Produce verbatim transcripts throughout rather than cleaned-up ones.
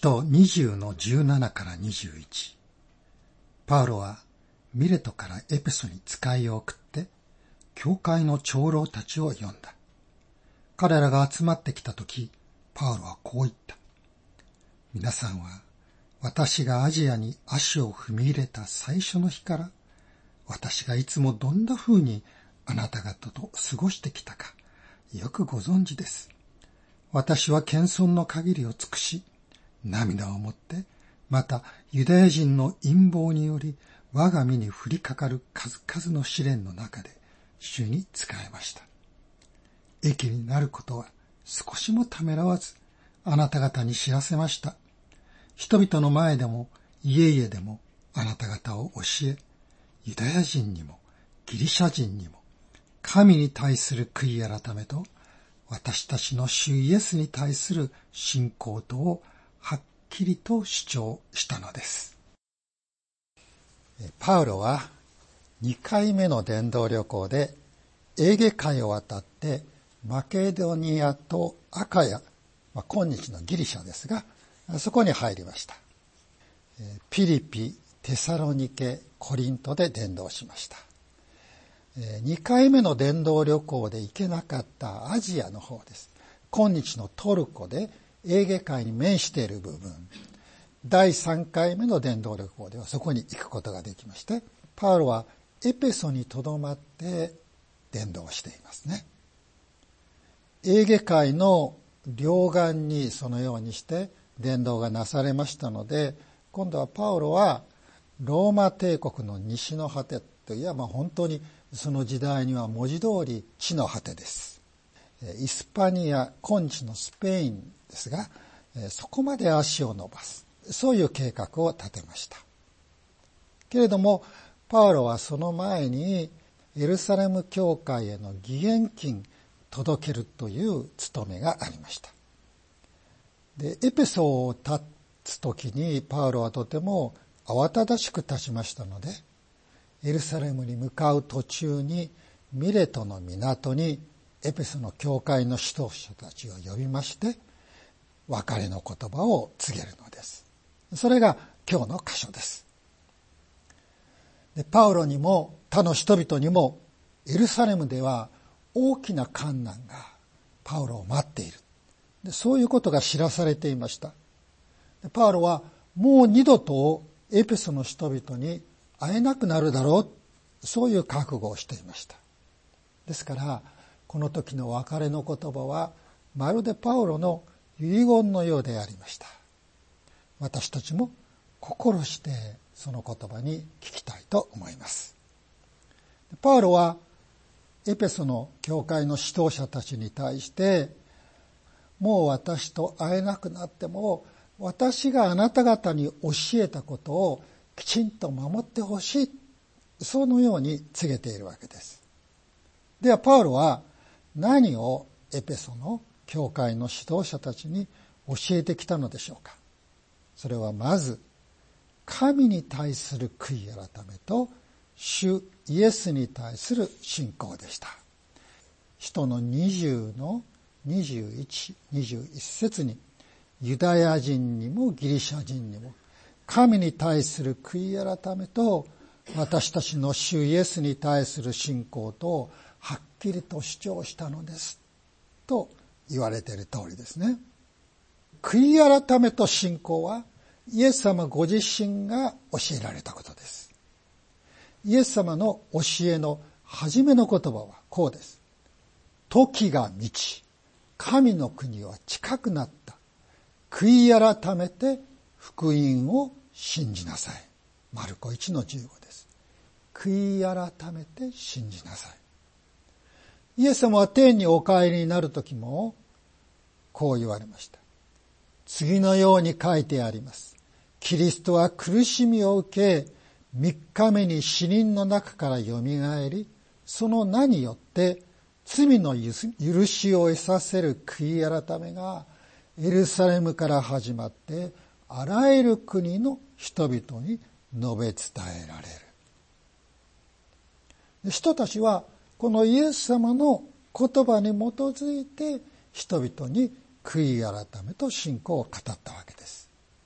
徒にじゅうのじゅうななからにじゅういち。パウロはミレトからエペソに使いを送って、教会の長老たちを呼んだ。彼らが集まってきたとき、パウロはこう言った。皆さんは、私がアジアに足を踏み入れた最初の日から、私がいつもどんな風にあなた方と過ごしてきたか、よくご存知です。私は謙遜の限りを尽くし、涙をもって、またユダヤ人の陰謀により我が身に降りかかる数々の試練の中で主に仕えました。益になることは少しもためらわずあなた方に知らせました。人々の前でも家々でもあなた方を教え、ユダヤ人にもギリシャ人にも神に対する悔い改めと私たちの主イエスに対する信仰とをはっきりと主張したのです。パウロはにかいめの伝道旅行でエーゲ海を渡ってマケドニアとアカヤ、まあ、今日のギリシャですが、そこに入りました。ピリピ、テサロニケ、コリントで伝道しました。にかいめの伝道旅行で行けなかったアジアの方です。今日のトルコでエーゲ海に面している部分。だいさんかいめの伝道旅行ではそこに行くことができまして、パウロはエペソにとどまって伝道していますね。エーゲ海の両岸にそのようにして伝道がなされましたので、今度はパウロはローマ帝国の西の果てといえば本当にその時代には文字通り地の果てです。イスパニア、今日のスペインですが、そこまで足を伸ばす。そういう計画を立てました。けれども、パウロはその前にエルサレム教会への義援金届けるという務めがありました。で、エペソを立つときにパウロはとても慌ただしく立ちましたので、エルサレムに向かう途中にミレトの港にエペソの教会の指導者たちを呼びまして、別れの言葉を告げるのです。それが今日の箇所です。で、パウロにも他の人々にもエルサレムでは大きな困難がパウロを待っている。で、そういうことが知らされていました。で、パウロはもう二度とエペソの人々に会えなくなるだろう、そういう覚悟をしていました。ですからこの時の別れの言葉はまるでパウロの遺言のようでありました。私たちも心してその言葉に聞きたいと思います。パウロはエペソの教会の指導者たちに対して、もう私と会えなくなっても私があなた方に教えたことをきちんと守ってほしい、そのように告げているわけです。ではパウロは何をエペソの教会の指導者たちに教えてきたのでしょうか。それはまず神に対する悔い改めと主イエスに対する信仰でした。使徒のにじゅうのにじゅういち、にじゅういち節にユダヤ人にもギリシャ人にも神に対する悔い改めと私たちの主イエスに対する信仰とはっきりと主張したのですと言われている通りですね。悔い改めと信仰はイエス様ご自身が教えられたことです。イエス様の教えの初めの言葉はこうです。時が満ち、神の国は近くなった。悔い改めて福音を信じなさい。マルコいちのじゅうごです。悔い改めて信じなさい。イエス様は天にお帰りになる時もこう言われました。次のように書いてあります。キリストは苦しみを受け、三日目に死人の中からよみがえり、その名によって罪の許しを得させる悔い改めがエルサレムから始まってあらゆる国の人々に述べ伝えられる。人たちはこのイエス様の言葉に基づいて人々に悔い改めと信仰を語ったわけです。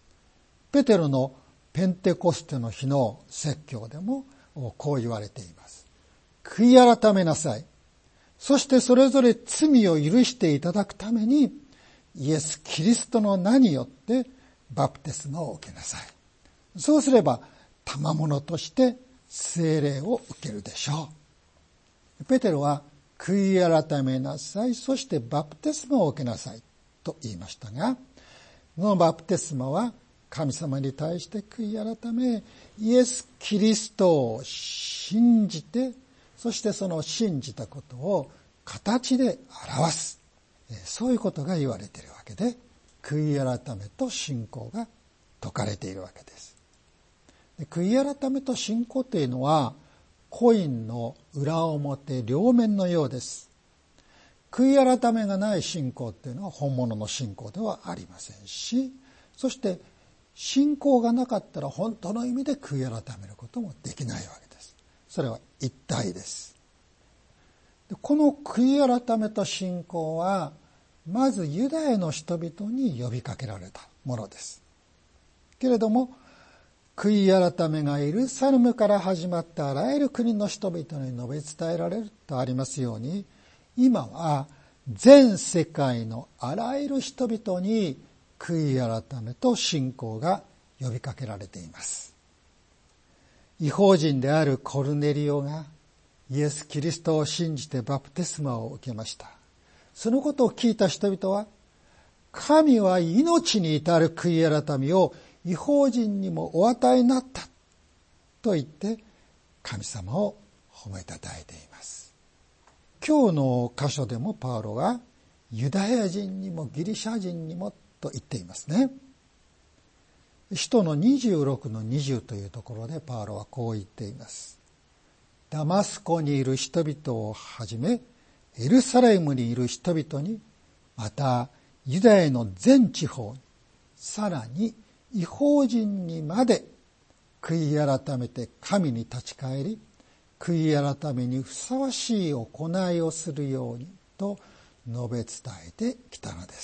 ペテロのペンテコステの日の説教でもこう言われています。悔い改めなさい。そしてそれぞれ罪を許していただくためにイエス・キリストの名によってバプテスマを受けなさい。そうすれば賜物として聖霊を受けるでしょう。ペテロは悔い改めなさい、そしてバプテスマを受けなさいと言いましたが、このバプテスマは神様に対して悔い改め、イエス・キリストを信じて、そしてその信じたことを形で表す。そういうことが言われているわけで、悔い改めと信仰が説かれているわけです。悔い改めと信仰というのは、コインの裏表両面のようです。悔い改めがない信仰というのは本物の信仰ではありませんし、そして信仰がなかったら本当の意味で悔い改めることもできないわけです。それは一体です。この悔い改めと信仰は、まずユダヤの人々に呼びかけられたものです。けれども、悔い改めがエルサレムから始まったあらゆる国の人々に述べ伝えられるとありますように、今は全世界のあらゆる人々に悔い改めと信仰が呼びかけられています。異邦人であるコルネリオがイエス・キリストを信じてバプテスマを受けました。そのことを聞いた人々は、神は命に至る悔い改めを異邦人にもお与えになったと言って神様を褒めたたえています。今日の箇所でもパウロはユダヤ人にもギリシャ人にもと言っていますね。使徒のにじゅうろくのにじゅうというところでパウロはこう言っています。ダマスコにいる人々をはじめエルサレムにいる人々に、またユダヤの全地方に、さらに異邦人にまで悔い改めて神に立ち返り、悔い改めにふさわしい行いをするようにと述べ伝えてきたのです。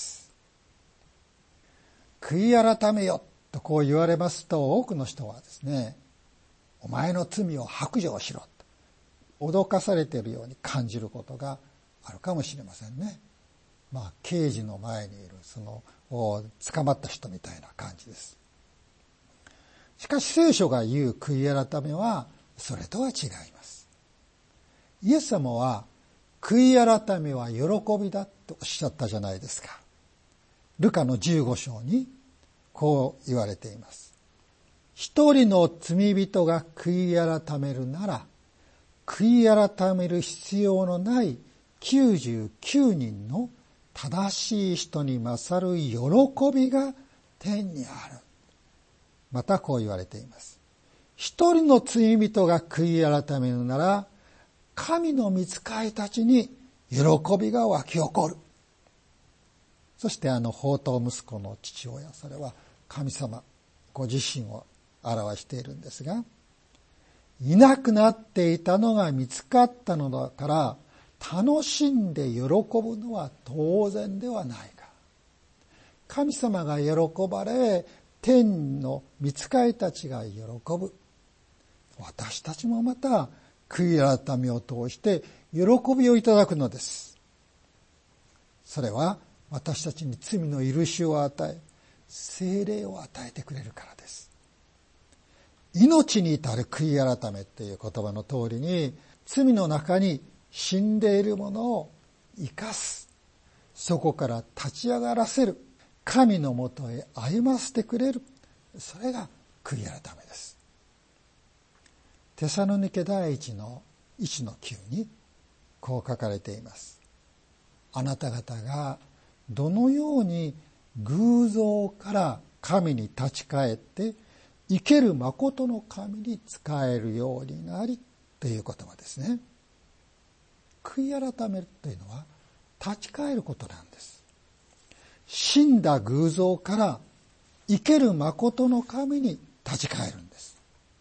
悔い改めよとこう言われますと、多くの人はですね、お前の罪を白状しろと脅かされているように感じることがあるかもしれませんね。まあ刑事の前にいるその捕まった人みたいな感じです。しかし聖書が言う悔い改めはそれとは違います。イエス様は悔い改めは喜びだとおっしゃったじゃないですか。ルカのじゅうご章にこう言われています。一人の罪人が悔い改めるなら、悔い改める必要のないきゅうじゅうきゅうにんの正しい人に勝る喜びが天にある。またこう言われています。一人の罪人が悔い改めるなら、神の御使いたちに喜びが湧き起こる。そしてあの放蕩息子の父親、それは神様ご自身を表しているんですが、いなくなっていたのが見つかったのだから楽しんで喜ぶのは当然ではないか。神様が喜ばれ、天の御使いたちが喜ぶ。私たちもまた悔い改めを通して喜びをいただくのです。それは私たちに罪の許しを与え、聖霊を与えてくれるからです。命に至る悔い改めという言葉の通りに、罪の中に死んでいるものを生かす。そこから立ち上がらせる。神のもとへ歩ませてくれる。それが悔い改めです。テサロニケ第一のいちのきゅうにこう書かれています。あなた方がどのように偶像から神に立ち返って生ける誠の神に仕えるようになりという言葉ですね。悔い改めるというのは立ち返ることなんです。死んだ偶像から生ける誠の神に立ち返るんです。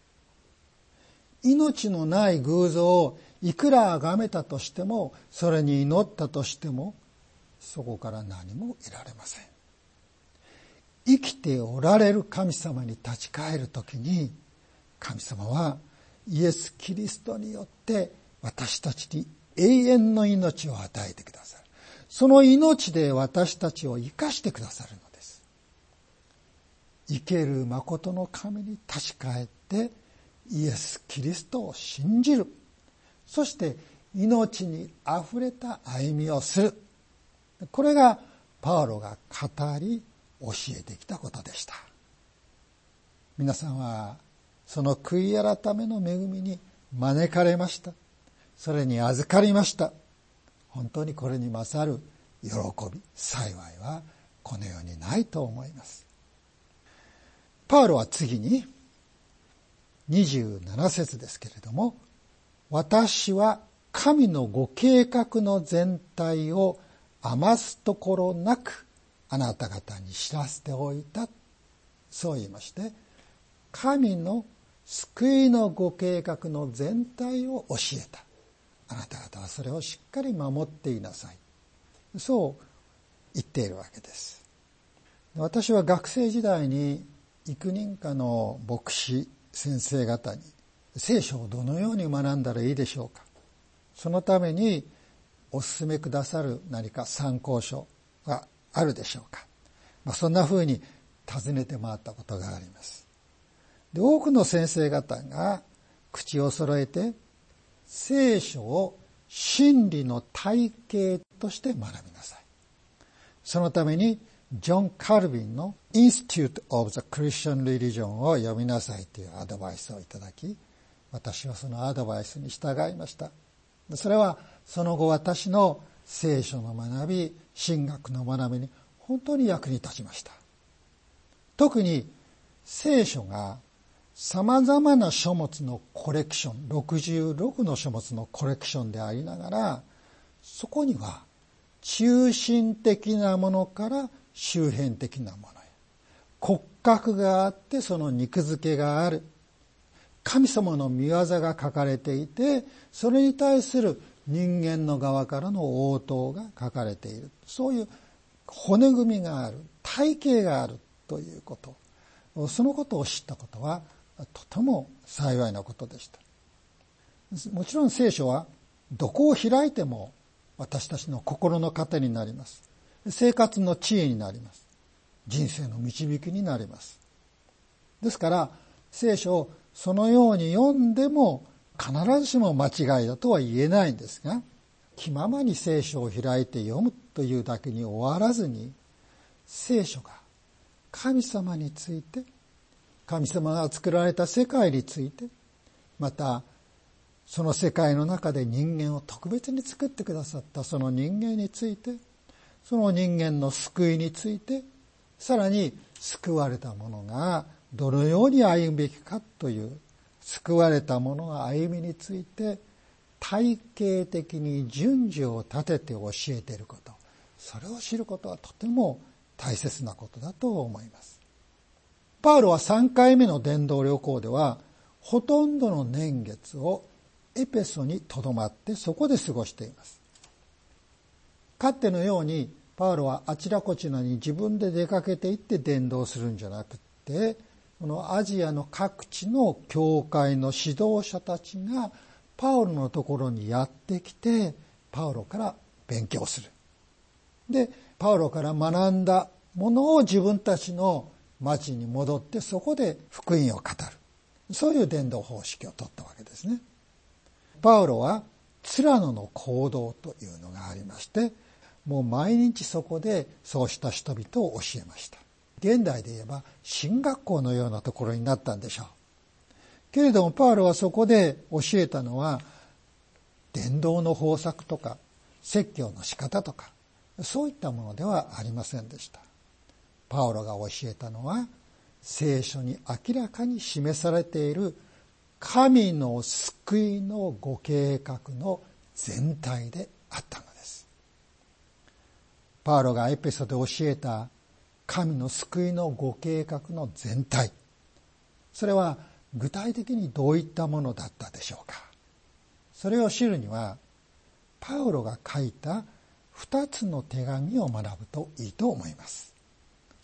命のない偶像をいくら崇めたとしても、それに祈ったとしても、そこから何も得られません。 生きておられる神様に立ち返るときに、神様はイエス・キリストによって私たちに永遠の命を与えてくださる。その命で私たちを生かしてくださるのです。生ける誠の神に立ち返ってイエス・キリストを信じる。そして命にあふれた歩みをする。これがパウロが語り教えてきたことでした。皆さんはその悔い改めの恵みに招かれました。それに預かりました。本当にこれに勝る喜び、幸いはこの世にないと思います。パウロは次ににじゅうなな節ですけれども、私は神のご計画の全体を余すところなくあなた方に知らせておいた。そう言いまして、神の救いのご計画の全体を教えた。あなた方はそれをしっかり守っていなさい。そう言っているわけです。私は学生時代に幾人かの牧師先生方に聖書をどのように学んだらいいでしょうか。そのためにお勧めくださる何か参考書があるでしょうか。まあ、そんな風に尋ねて回ったことがあります。で、多くの先生方が口を揃えて聖書を真理の体系として学びなさい。そのためにジョン・カルビンの Institute of the Christian Religion を読みなさいというアドバイスをいただき、私はそのアドバイスに従いました。それはその後私の聖書の学び、神学の学びに本当に役に立ちました。特に聖書が様々な書物のコレクション、ろくじゅうろくの書物のコレクションでありながら、そこには中心的なものから周辺的なものへ、骨格があってその肉付けがある、神様の御業が書かれていて、それに対する人間の側からの応答が書かれている。そういう骨組みがある、体系があるということ。そのことを知ったことはとても幸いなことでした。もちろん聖書はどこを開いても私たちの心の糧になります。生活の知恵になります。人生の導きになります。ですから聖書をそのように読んでも必ずしも間違いだとは言えないんですが、気ままに聖書を開いて読むというだけに終わらずに、聖書が神様について、神様が作られた世界について、またその世界の中で人間を特別に作ってくださったその人間について、その人間の救いについて、さらに救われた者がどのように歩むべきかという救われた者の歩みについて体系的に順序を立てて教えていること、それを知ることはとても大切なことだと思います。パウロはさんかいめの伝道旅行ではほとんどの年月をエペソにとどまってそこで過ごしています。かつてのようにパウロはあちらこちらに自分で出かけていって伝道するんじゃなくて、このアジアの各地の教会の指導者たちがパウロのところにやってきて、パウロから勉強する。で、パウロから学んだものを自分たちの町に戻ってそこで福音を語る。そういう伝道方式を取ったわけですね。パウロはツラノの講堂というのがありまして、もう毎日そこでそうした人々を教えました。現代で言えば神学校のようなところになったんでしょう。けれどもパウロはそこで教えたのは伝道の方策とか説教の仕方とかそういったものではありませんでした。パウロが教えたのは聖書に明らかに示されている神の救いのご計画の全体であったのです。パウロがエペソで教えた神の救いのご計画の全体、それは具体的にどういったものだったでしょうか。それを知るにはパウロが書いた二つの手紙を学ぶといいと思います。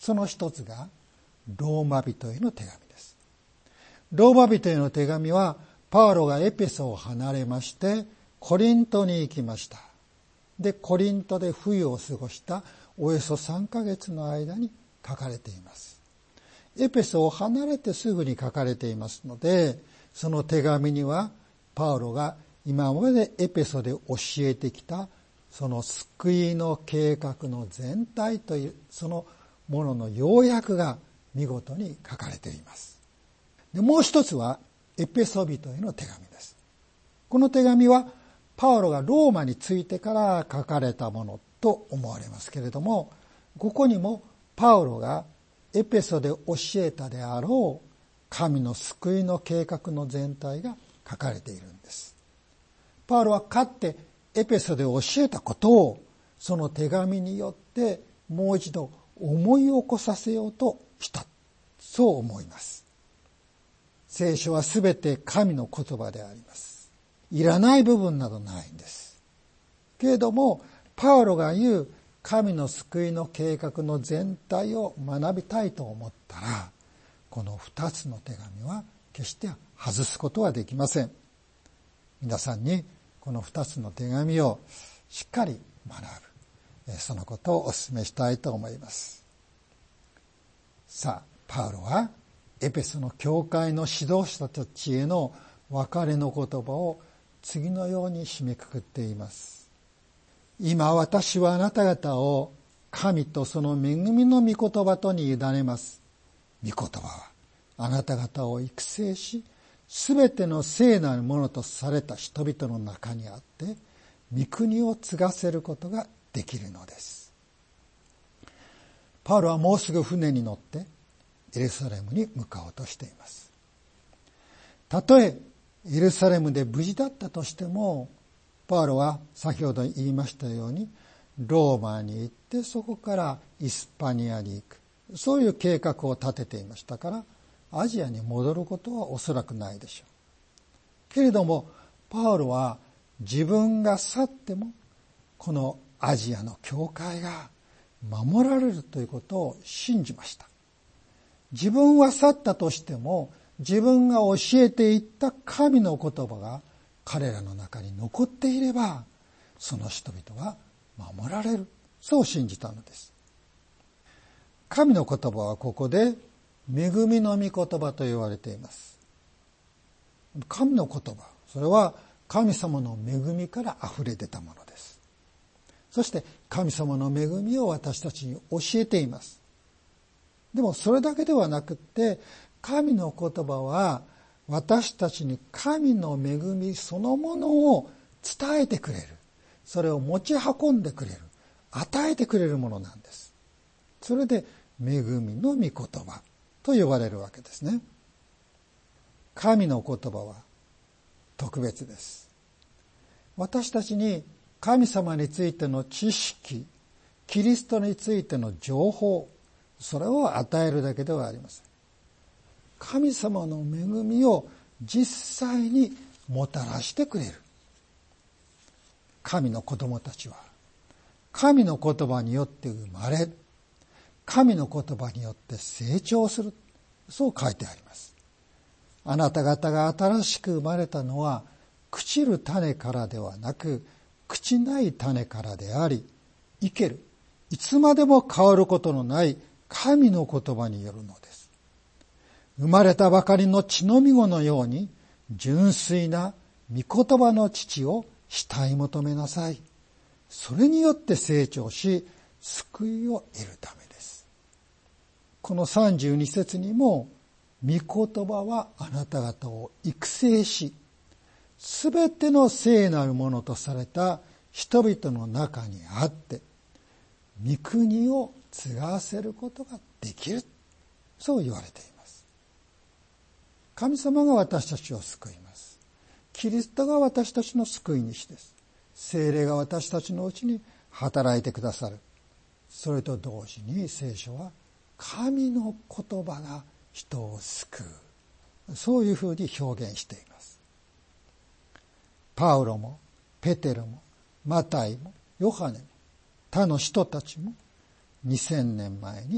その一つがローマ人への手紙です。ローマ人への手紙はパウロがエペソを離れましてコリントに行きました。で、コリントで冬を過ごしたおよそさんかげつの間に書かれています。エペソを離れてすぐに書かれていますので、その手紙にはパウロが今までエペソで教えてきたその救いの計画の全体というそのものの要約が見事に書かれています。で、もう一つはエペソ人への手紙です。この手紙はパウロがローマに着いてから書かれたものと思われますけれども、ここにもパウロがエペソで教えたであろう神の救いの計画の全体が書かれているんです。パウロはかつてエペソで教えたことをその手紙によってもう一度思い起こさせようとした。そう思います。聖書はすべて神の言葉であります。いらない部分などないんです。けれども、パウロが言う神の救いの計画の全体を学びたいと思ったら、この二つの手紙は決して外すことはできません。皆さんにこの二つの手紙をしっかり学ぶ、そのことをお勧めしたいと思います。さあ、パウロはエペソの教会の指導者たちへの別れの言葉を次のように締めくくっています。今私はあなた方を神とその恵みの御言葉とに委ねます。御言葉はあなた方を育成し、すべての聖なるものとされた人々の中にあって、御国を継がせることができるのです。パウロはもうすぐ船に乗ってエルサレムに向かおうとしています。たとえエルサレムで無事だったとしても、パウロは先ほど言いましたようにローマに行ってそこからイスパニアに行く、そういう計画を立てていましたから、アジアに戻ることはおそらくないでしょう。けれどもパウロは自分が去ってもこのアジアの教会が守られるということを信じました。自分は去ったとしても自分が教えていった神の言葉が彼らの中に残っていれば、その人々は守られる、そう信じたのです。神の言葉はここで恵みの御言葉と言われています。神の言葉、それは神様の恵みから溢れ出たものです。そして神様の恵みを私たちに教えています。でもそれだけではなくって、神の言葉は私たちに神の恵みそのものを伝えてくれる。それを持ち運んでくれる。与えてくれるものなんです。それで恵みの御言葉と呼ばれるわけですね。神の言葉は特別です。私たちに神様についての知識、キリストについての情報、それを与えるだけではありません。神様の恵みを実際にもたらしてくれる。神の子供たちは神の言葉によって生まれ、神の言葉によって成長する。そう書いてあります。あなた方が新しく生まれたのは朽ちる種からではなく、朽ちない種からであり、生ける、いつまでも変わることのない神の言葉によるのです。生まれたばかりの血のみ子のように純粋な御言葉の父を慕い求めなさい。それによって成長し、救いを得るためです。このさんじゅうに節にも、御言葉はあなた方を育成し、すべての聖なるものとされた人々の中にあって、御国を継がせることができる。そう言われています。神様が私たちを救います。キリストが私たちの救い主です。聖霊が私たちのうちに働いてくださる。それと同時に聖書は神の言葉が人を救う。そういうふうに表現しています。パウロもペテロもマタイもヨハネも他の人たちもにせんねんまえに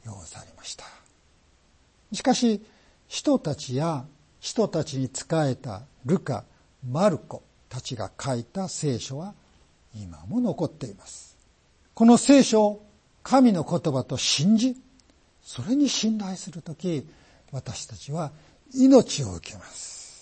要されました。しかし、人たちや人たちに仕えたルカ、マルコたちが書いた聖書は今も残っています。この聖書を神の言葉と信じ、それに信頼するとき、私たちは命を受けます。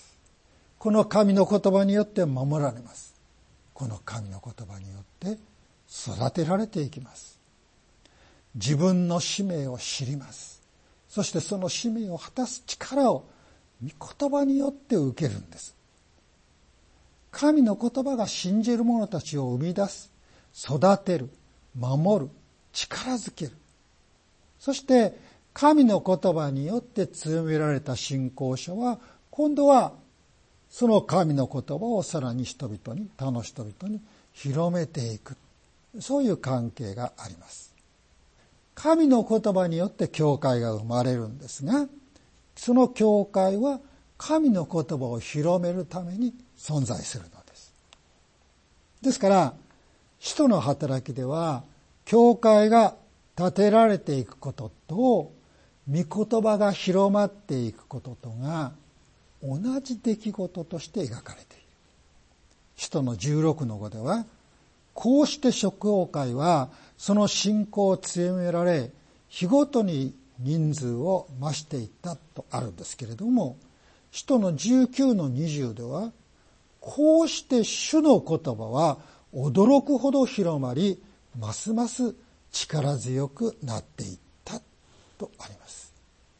この神の言葉によって守られます。この神の言葉によって育てられていきます。自分の使命を知ります。そしてその使命を果たす力を御言葉によって受けるんです。神の言葉が信じる者たちを生み出す、育てる、守る、力づける。そして神の言葉によって強められた信仰者は、今度はその神の言葉をさらに人々に、他の人々に広めていく。そういう関係があります。神の言葉によって教会が生まれるんですが、その教会は神の言葉を広めるために存在するのです。ですから、使徒の働きでは、教会が建てられていくことと、御言葉が広まっていくこととが、同じ出来事として描かれている。使徒のじゅうろくのごでは、こうして食王会はその信仰を強められ、日ごとに人数を増していったとあるんですけれども、使徒のじゅうきゅうのにじゅうでは、こうして主の言葉は驚くほど広まり、ますます力強くなっていったとあります。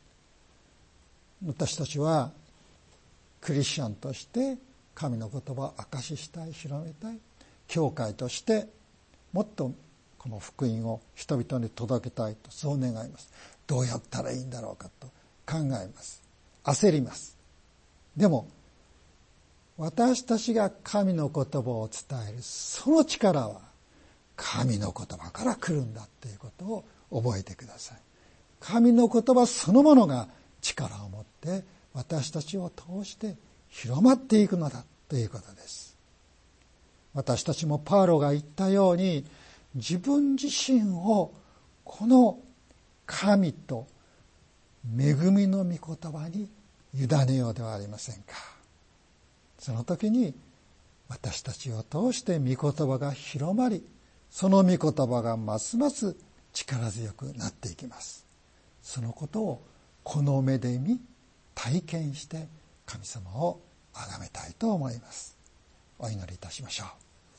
私たちはクリスチャンとして神の言葉を証ししたい、広めたい。教会としてもっとこの福音を人々に届けたいと、そう願います。どうやったらいいんだろうかと考えます。焦ります。でも私たちが神の言葉を伝えるその力は神の言葉から来るんだということを覚えてください。神の言葉そのものが力を持って私たちを通して広まっていくのだということです。私たちもパウロが言ったように、自分自身をこの神と恵みの御言葉に委ねようではありませんか。その時に私たちを通して御言葉が広まり、その御言葉がますます力強くなっていきます。そのことをこの目で見、体験して神様を崇めたいと思います。お祈りいたしましょう。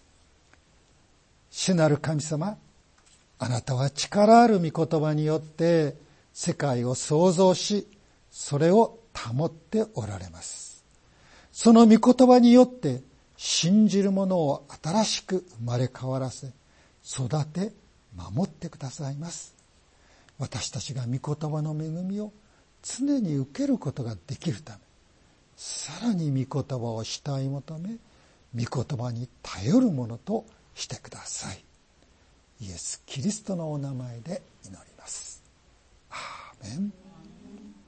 主なる神様、あなたは力ある御言葉によって世界を創造し、それを保っておられます。その御言葉によって信じる者を新しく生まれ変わらせ、育て守ってくださいます。私たちが御言葉の恵みを常に受けることができるため、さらに御言葉を慕い求め、御言葉に頼るものとしてください。イエス・キリストのお名前で祈ります。アーメン。